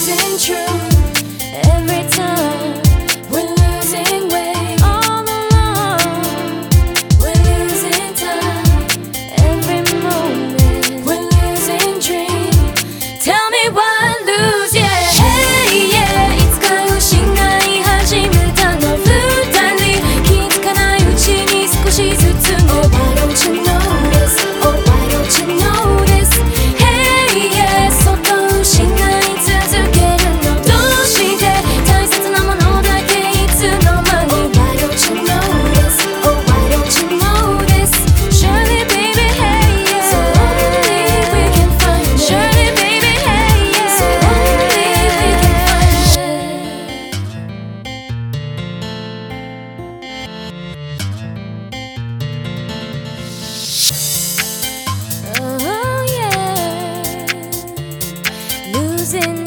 losing truth every time. We're losing weight all along. We're losing time every moment. We're losing dream. Tell me why lose, yeah. Hey, yeah. いつか失い始めたの二人。気づかないうちに少しずつ。Oh, why don't you notice? Oh, why don't you notice? Hey, yeah. そっと失い続けるのどうして大切なものだけいつの間に Oh, why don't you notice? Oh, why don't you notice? Surely, baby, hey, yeah. So only we can find it. Surely, baby, hey, yeah. So only we can find it. Oh, yeah. Losing